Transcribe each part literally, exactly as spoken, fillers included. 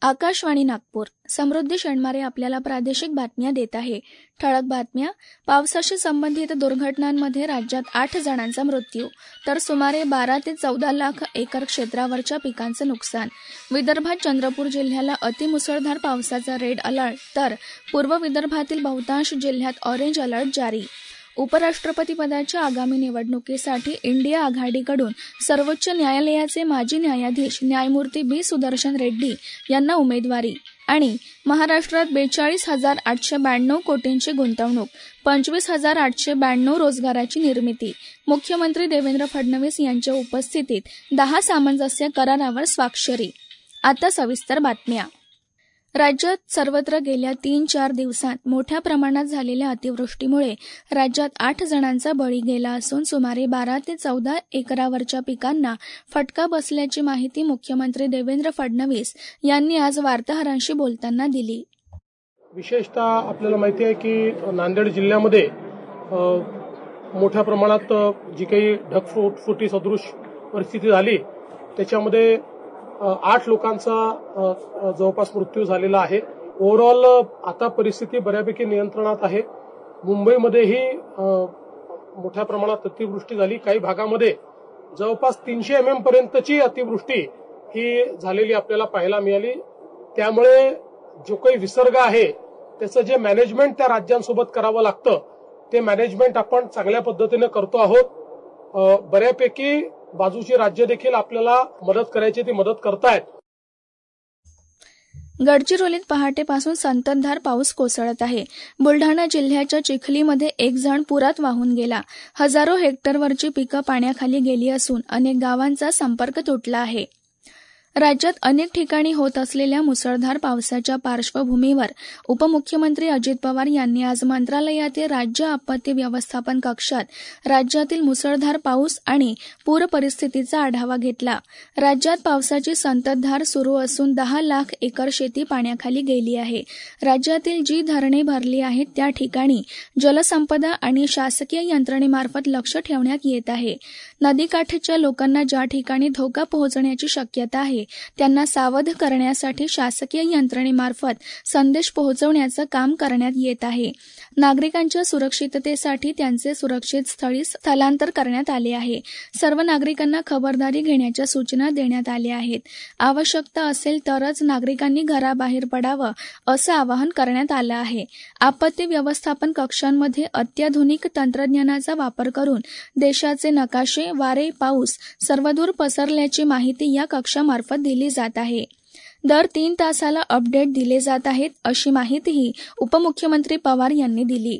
आकाशवाणी नागपूर. समृद्धी शनिवारे आपल्याला प्रादेशिक बातम्या देत आहे. ठळक बातम्या. पावसाशी संबंधित दुर्घटनांमध्ये राज्यात आठ जणांचा मृत्यू तर सुमारे बारा ते चौदा लाख एकर क्षेत्रावरच्या पिकांचं नुकसान. विदर्भात चंद्रपूर जिल्ह्याला अतिमुसळधार पावसाचा रेड अलर्ट तर पूर्व विदर्भातील बहुतांश जिल्ह्यात ऑरेंज अलर्ट जारी. उपराष्ट्रपती पदाच्या आगामी निवडणुकीसाठी इंडिया आघाडीकडून सर्वोच्च न्यायालयाचे माजी न्यायाधीश न्यायमूर्ती बी सुदर्शन रेड्डी यांना उमेदवारी. आणि महाराष्ट्रात बेचाळीस हजार आठशे ब्याण्णव कोटींची गुंतवणूक, पंचवीस हजार आठशे ब्याण्णव रोजगाराची निर्मिती. मुख्यमंत्री देवेंद्र फडणवीस यांच्या उपस्थितीत दहा सामंजस्य करारावर स्वाक्षरी. आता सविस्तर बातम्या. राज्यात सर्वत्र गेल्या तीन चार दिवसांत मोठ्या प्रमाणात झालेल्या अतिवृष्टीमुळे राज्यात आठ जणांचा बळी गेला असून सुमारे बारा ते चौदा एकरावरच्या पिकांना फटका बसल्याची माहिती मुख्यमंत्री देवेंद्र फडणवीस यांनी आज वार्ताहरांशी बोलताना दिली. विशेषतः आपल्याला माहिती आहे की नांदेड जिल्ह्यामध्ये मोठ्या प्रमाणात जी काही ढगफुटी सदृश परिस्थिती झाली त्याच्यामध्ये आठ लोकांचा जवळपास मृत्यू झालेला आहे. ओव्हरऑल आता परिस्थिती बऱ्यापैकी नियंत्रणात आहे. मुंबईमध्येही मोठ्या प्रमाणात अतिवृष्टी झाली. काही भागामध्ये जवळपास तीनशे एम एम पर्यंतची अतिवृष्टी ही झालेली आपल्याला पाहायला मिळाली. त्यामुळे जो काही विसर्ग आहे त्याचं जे मॅनेजमेंट त्या राज्यांसोबत करावं लागतं ते मॅनेजमेंट आपण चांगल्या पद्धतीने करतो आहोत. बऱ्यापैकी बाजूची राज्य देखील आपल्याला मदत करायची ती मदत करतायत. गडचिरोलीत पहाटेपासून संततधार पाऊस कोसळत आहे. बुलढाणा जिल्ह्याच्या चिखलीमध्ये एक जण पुरात वाहून गेला. हजारो हेक्टरवरची पिकं पाण्याखाली गेली असून अनेक गावांचा संपर्क तुटला आहे. राज्यात अनेक ठिकाणी होत असलेल्या मुसळधार पावसाच्या पार्श्वभूमीवर उपमुख्यमंत्री अजित पवार यांनी आज मंत्रालयातील राज्य आपत्ती व्यवस्थापन कक्षात राज्यातील मुसळधार पाऊस आणि पूर परिस्थितीचा आढावा घेतला. राज्यात पावसाची संततधार सुरू असून दहा लाख एकर शेती पाण्याखाली गेली आहे. राज्यातील जी धरणे भरली आहेत त्या ठिकाणी जलसंपदा आणि शासकीय यंत्रणेमार्फत लक्ष ठेवण्यात येत आहे. नदीकाठच्या लोकांना ज्या ठिकाणी धोका पोहोचण्याची शक्यता आहे त्यांना सावध करण्यासाठी शासकीय यंत्रणेमार्फत संदेश पोहोचवण्याचं काम करण्यात येत आहे. नागरिकांच्या सुरक्षिततेसाठी त्यांचे सुरक्षित स्थळी स्थलांतर करण्यात आले आहे. सर्व नागरिकांना खबरदारी घेण्याच्या सूचना देण्यात आल्या आहेत. आवश्यकता असेल तरच नागरिकांनी घराबाहेर पडावं असं आवाहन करण्यात आलं आहे. आपत्ती व्यवस्थापन कक्षांमध्ये अत्याधुनिक तंत्रज्ञानाचा वापर करून देशाचे नकाशे, वारे, पाऊस सर्वदूर पसरल्याची माहिती या कक्षामार्फत दिली जात आहे. दर तीन तासाला अपडेट दिले जात आहेत अशी माहितीही उपमुख्यमंत्री पवार यांनी दिली.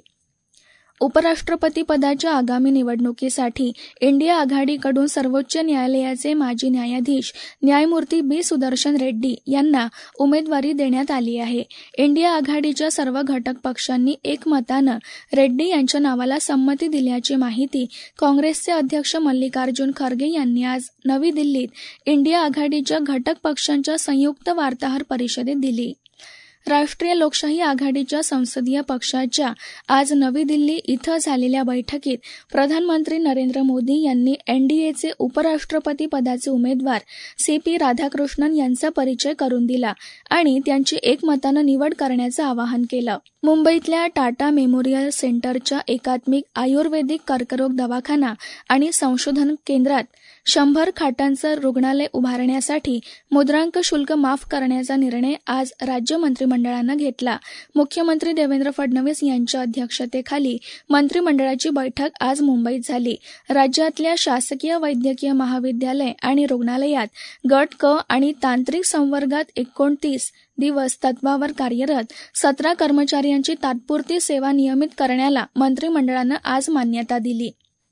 उपराष्ट्रपती पदाच्या आगामी निवडणुकीसाठी इंडिया आघाडीकडून सर्वोच्च न्यायालयाचे माजी न्यायाधीश न्यायमूर्ती बी सुदर्शन रेड्डी यांना उमेदवारी देण्यात आली आहे. इंडिया आघाडीच्या सर्व घटक पक्षांनी एकमतानं रेड्डी यांच्या नावाला संमती दिल्याची माहिती काँग्रेसचे अध्यक्ष मल्लिकार्जुन खरगे यांनी आज नवी दिल्लीत इंडिया आघाडीच्या घटक पक्षांच्या संयुक्त वार्ताहर परिषदेत दिली. राष्ट्रीय लोकशाही आघाडीच्या संसदीय पक्षाच्या आज नवी दिल्ली इथं झालेल्या बैठकीत प्रधानमंत्री नरेंद्र मोदी यांनी एनडीएचे उपराष्ट्रपती पदाचे उमेदवार सी पी राधाकृष्णन यांचा परिचय करून दिला आणि त्यांची एकमतानं निवड करण्याचं आवाहन केलं. मुंबईतल्या टाटा मेमोरियल सेंटरच्या एकात्मिक आयुर्वेदिक कर्करोग दवाखाना आणि संशोधन केंद्रात शंभर खाटांचं रुग्णालय उभारण्यासाठी मुद्रांक शुल्क माफ करण्याचा निर्णय आज राज्य मंत्रिमंडळानं घेतला. मुख्यमंत्री देवेंद्र फडणवीस यांच्या अध्यक्षतेखाली मंत्रिमंडळाची बैठक आज मुंबईत झाली. राज्यातल्या शासकीय वैद्यकीय महाविद्यालय आणि रुग्णालयात गट क आणि तांत्रिक संवर्गात एकोणतीस दिवस तत्वावर कार्यरत सतरा कर्मचाऱ्यांची तात्पुरती सेवा नियमित करण्याला मंत्रिमंडळानं आज मान्यता दिली.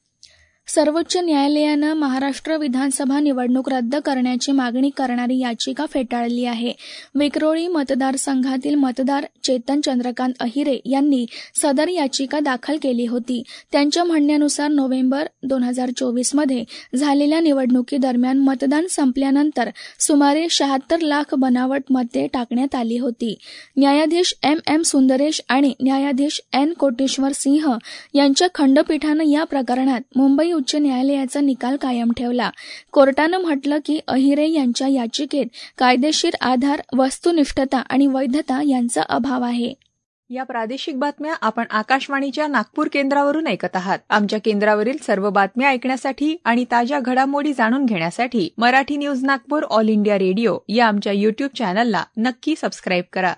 सर्वोच्च न्यायालयानं महाराष्ट्र विधानसभा निवडणूक रद्द करण्याची मागणी करणारी याचिका फेटाळली आहे. विक्रोळी मतदारसंघातील मतदार चेतन चंद्रकांत अहिरे यांनी सदर याचिका दाखल केली होती. त्यांच्या म्हणण्यानुसार नोव्हेंबर दोन हजार चोवीस मध्ये झालेल्या निवडणुकीदरम्यान मतदान संपल्यानंतर सुमारे शहात्तर लाख बनावट मते टाकण्यात आली होती. न्यायाधीश एम एम सुंदरेश आणि न्यायाधीश एन कोटेश्वर सिंह यांच्या खंडपीठानं या प्रकरणात मुंबई मुंबई उच्च न्यायालयाचा निकाल कायम ठेवला. कोर्टानं म्हटलं की अहिरे यांच्या याचिकेत कायदेशीर आधार, वस्तुनिष्ठता आणि वैधता यांचा अभाव आहे. या प्रादेशिक बातम्या आपण आकाशवाणीच्या नागपूर केंद्रावरून ऐकत आहात. आमच्या केंद्रावरील सर्व बातम्या ऐकण्यासाठी आणि ताज्या घडामोडी जाणून घेण्यासाठी Marathi news Nagpur All India Radio या आमच्या यूट्यूब चॅनलला नक्की सबस्क्राईब करा.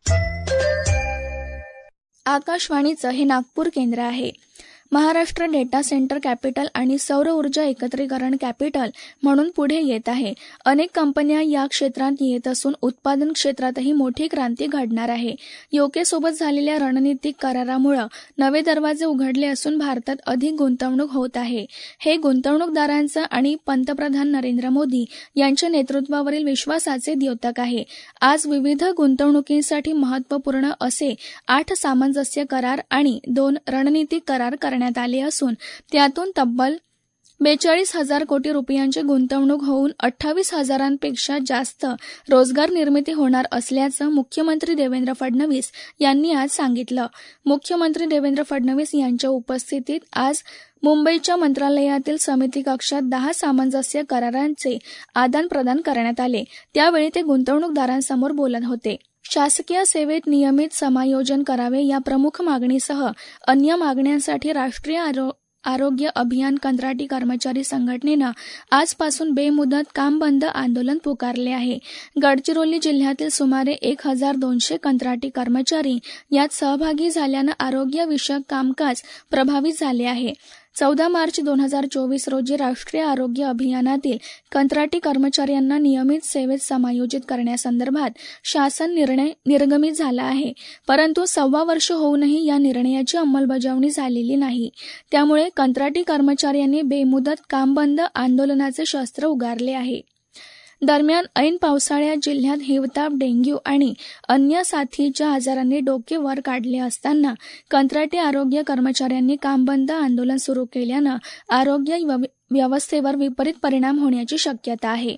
आकाशवाणीचं हे नागपूर केंद्र आहे. महाराष्ट्र डेटा सेंटर कॅपिटल आणि सौर ऊर्जा एकत्रीकरण कॅपिटल म्हणून पुढे येत आहे. अनेक कंपन्या या क्षेत्रात येत असून उत्पादन क्षेत्रातही मोठी क्रांती घडणार आहे. यूकेसोबत झालेल्या रणनीतिक करारामुळे नवे दरवाजे उघडले असून भारतात अधिक गुंतवणूक होत आहे. हे गुंतवणूकदारांचं आणि पंतप्रधान नरेंद्र मोदी यांच्या नेतृत्वावरील विश्वासाचे द्योतक आहे. आज विविध गुंतवणुकीसाठी महत्त्वपूर्ण असे आठ सामंजस्य करार आणि दोन रणनीतिक करार करण्यात आले असून त्यातून तब्बल बेचाळीस हजार कोटी रुपयांची गुंतवणूक होऊन अठ्ठावीस हजारांपेक्षा जास्त रोजगार निर्मिती होणार असल्याचं मुख्यमंत्री देवेंद्र फडणवीस यांनी आज सांगितलं. मुख्यमंत्री देवेंद्र फडणवीस यांच्या उपस्थितीत आज मुंबईच्या मंत्रालयातील समिती कक्षात दहा सामंजस्य करारांचे आदान प्रदान करण्यात आले. त्यावेळी ते गुंतवणूकदारांसमोर बोलत होते. शासकीय सेवेत नियमित समायोजन करावे या प्रमुख मागणीसह अन्य मागण्यांसाठी राष्ट्रीय आरो आरोग्य अभियान कंत्राटी कर्मचारी संघटनेनं आजपासून बेमुदत काम बंद आंदोलन पुकारले आहे. गडचिरोली जिल्ह्यातील सुमारे एक हजार दोनशे कंत्राटी कर्मचारी यात सहभागी झाल्यानं आरोग्यविषयक कामकाज प्रभावित झाले आहे. चौदा मार्च दोन हजार चोवीस रोजी राष्ट्रीय आरोग्य अभियानातील कंत्राटी कर्मचाऱ्यांना नियमित सेवेत समायोजित करण्यासंदर्भात शासन निर्णय निर्गमित झाला आहे. परंतु सव्वा वर्ष होऊनही या निर्णयाची अंमलबजावणी झालेली नाही. त्यामुळे कंत्राटी कर्मचाऱ्यांनी बेमुदत काम बंद आंदोलनाचे शस्त्र उगारले आहे. दरम्यान ऐन पावसाळ्यात जिल्ह्यात हिवताप, डेंग्यू आणि अन्य साथीच्या आजारांनी डोके वर काढले असताना कंत्राटी आरोग्य कर्मचाऱ्यांनी कामबंद आंदोलन सुरू केल्यानं आरोग्य व्यवस्थेवर विपरीत परिणाम होण्याची शक्यता आहे.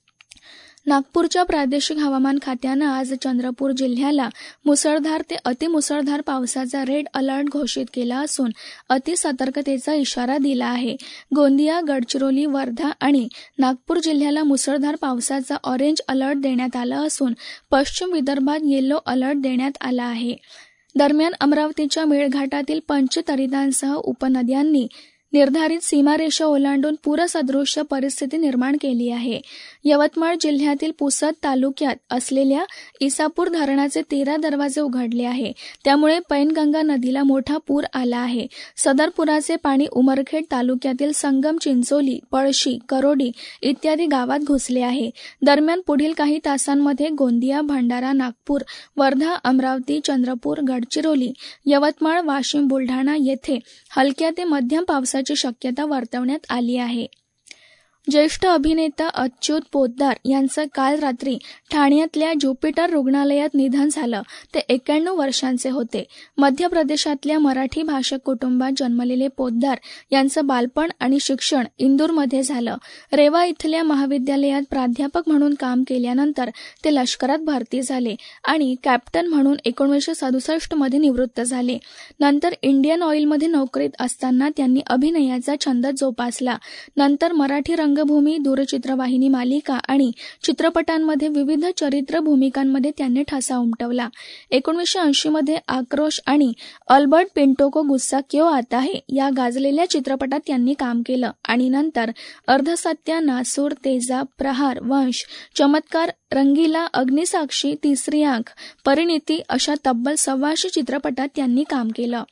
नागपूरच्या प्रादेशिक हवामान खात्यानं आज चंद्रपूर जिल्ह्याला मुसळधार ते अतिमुसळधार पावसाचा रेड अलर्ट घोषित केला असून अतिसतर्कतेचा इशारा दिला आहे. गोंदिया, गडचिरोली, वर्धा आणि नागपूर जिल्ह्याला मुसळधार पावसाचा ऑरेंज अलर्ट देण्यात आला असून पश्चिम विदर्भात येलो अलर्ट देण्यात आला आहे. दरम्यान अमरावतीच्या मेळघाटातील पंचतरितांसह उपनद्यांनी निर्धारित सीमारेषा ओलांडून पूरसदृश्य परिस्थिती निर्माण केली आहे. यवतमाळ जिल्ह्यातील पुसद तालुक्यात असलेल्या इसापूर धरणाचे तेरा दरवाजे उघडले आहे. त्यामुळे पैनगंगा नदीला मोठा पूर आला आहे. सदर पुराचे पाणी उमरखेड तालुक्यातील संगम, चिंचोली, पळशी, करोडी इत्यादी गावात घुसले आहे. दरम्यान पुढील काही तासांमध्ये गोंदिया, भंडारा, नागपूर, वर्धा, अमरावती, चंद्रपूर, गडचिरोली, यवतमाळ, वाशिम, बुलढाणा येथे हलक्या ते मध्यम पावसाची शक्यता वर्तवण्यात आली आहे. ज्येष्ठ अभिनेता अच्युत पोद्दार यांचं काल रात्री ठाण्यातल्या ज्युपिटर रुग्णालयात निधन झालं. ते एक्क्याण्णव वर्षांचे होते. मध्य प्रदेशातल्या मराठी भाषक कुटुंबात जन्मलेले पोद्दार यांचं बालपण आणि शिक्षण इंदूरमध्ये झालं. रेवा इथल्या महाविद्यालयात प्राध्यापक म्हणून काम केल्यानंतर ते लष्करात भरती झाले आणि कॅप्टन म्हणून एकोणीसशे सदुसष्ट मध्ये निवृत्त झाले. नंतर इंडियन ऑइलमध्ये नोकरीत असताना त्यांनी अभिनयाचा छंद जोपासला. नंतर मराठी रंगभूमी, दूरचित्रवाहिनी मालिका आणि चित्रपटांमध्ये विविध चरित्र भूमिकांमध्ये त्यांनी ठसा उमटवला. एकोणीसशे ऐंशी मध्ये आक्रोश आणि अल्बर्ट पिंटो को गुस्सा क्यों आता है या गाजलेल्या चित्रपटात त्यांनी काम केलं आणि नंतर अर्धसत्या, नासूर, तेजाब, प्रहार, वंश, चमत्कार, रंगीला, अग्निसाक्षी, तिसरी आंख, परिणिती अशा तब्बल सव्वाशे चित्रपटात त्यांनी काम केलं.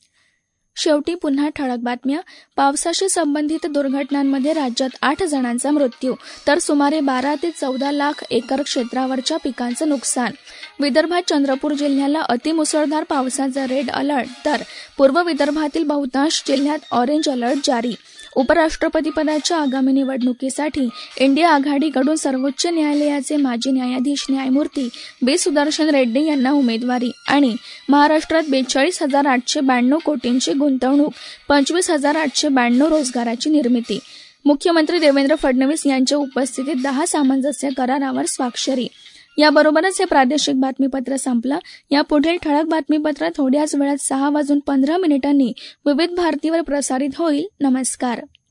शेवटी पुन्हा ठळक बातम्या. पावसाशी संबंधित दुर्घटनांमध्ये राज्यात आठ जणांचा मृत्यू तर सुमारे बारा ते चौदा लाख एकर क्षेत्रावरच्या पिकांचं नुकसान. विदर्भात चंद्रपूर जिल्ह्याला अतिमुसळधार पावसाचा रेड अलर्ट तर पूर्व विदर्भातील बहुतांश जिल्ह्यात ऑरेंज अलर्ट जारी. उपराष्ट्रपतीपदाच्या आगामी निवडणुकीसाठी इंडिया आघाडीकडून सर्वोच्च न्यायालयाचे माजी न्यायाधीश न्यायमूर्ती बी सुदर्शन रेड्डी यांना उमेदवारी आणि महाराष्ट्रात बेचाळीस हजार आठशे ब्याण्णव कोटींची गुंतवणूक, पंचवीस हजार आठशे ब्याण्णव रोजगाराची निर्मिती. मुख्यमंत्री देवेंद्र फडणवीस यांच्या उपस्थितीत दहा सामंजस्य करारावर स्वाक्षरी. याबरोबरच हे प्रादेशिक बातमीपत्र संपलं. या पुढील ठळक बातमीपत्र थोड्याच वेळात सहा वाजून पंधरा मिनिटांनी विविध भारतीवर प्रसारित होईल. नमस्कार.